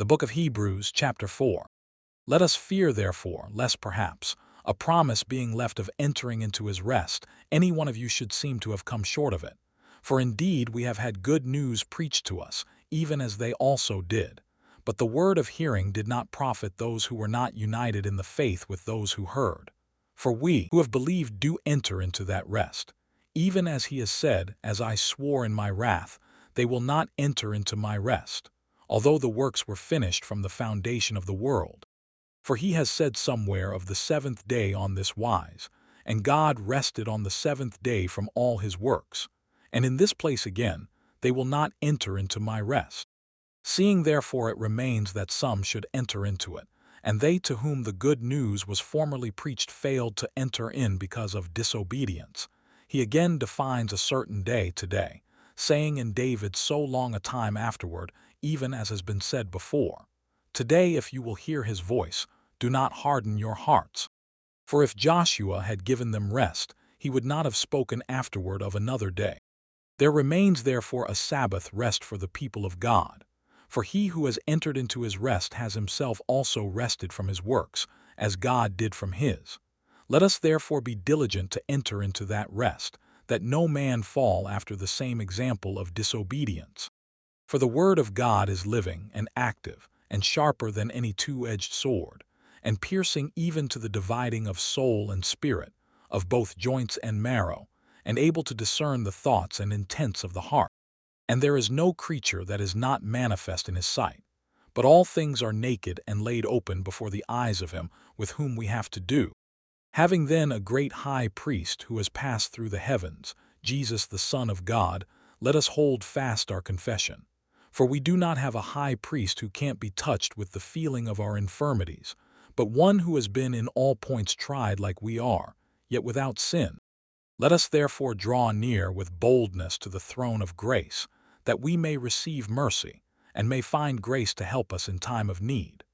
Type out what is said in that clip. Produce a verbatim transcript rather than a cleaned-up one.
The book of Hebrews, chapter four. Let us fear, therefore, lest perhaps, a promise being left of entering into his rest, any one of you should seem to have come short of it. For indeed we have had good news preached to us, even as they also did. But the word of hearing did not profit those who were not united in the faith with those who heard. For we who have believed do enter into that rest. Even as he has said, as I swore in my wrath, they will not enter into my rest, although the works were finished from the foundation of the world. For he has said somewhere of the seventh day on this wise, and God rested on the seventh day from all his works. And in this place again, they will not enter into my rest. Seeing therefore it remains that some should enter into it, and they to whom the good news was formerly preached failed to enter in because of disobedience, he again defines a certain day today, saying in David so long a time afterward, even as has been said before, Today if you will hear his voice, do not harden your hearts. For if Joshua had given them rest, he would not have spoken afterward of another day. There remains therefore a Sabbath rest for the people of God. For he who has entered into his rest has himself also rested from his works, as God did from his. Let us therefore be diligent to enter into that rest, that no man fall after the same example of disobedience. For the word of God is living and active, and sharper than any two-edged sword, and piercing even to the dividing of soul and spirit, of both joints and marrow, and able to discern the thoughts and intents of the heart. And there is no creature that is not manifest in his sight, but all things are naked and laid open before the eyes of him with whom we have to do. Having then a great high priest who has passed through the heavens, Jesus the Son of God, let us hold fast our confession. For we do not have a high priest who can't be touched with the feeling of our infirmities, but one who has been in all points tried like we are, yet without sin. Let us therefore draw near with boldness to the throne of grace, that we may receive mercy, and may find grace to help us in time of need.